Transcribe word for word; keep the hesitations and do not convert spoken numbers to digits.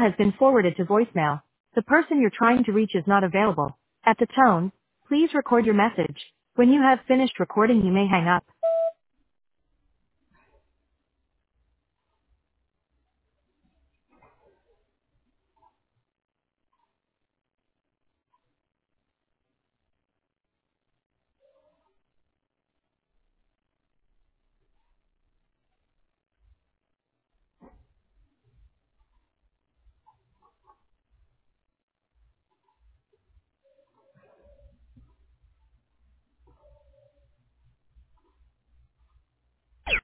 has been forwarded to voicemail. The person you're trying to reach is not available. At the tone, please record your message. When you have finished recording, you may hang up.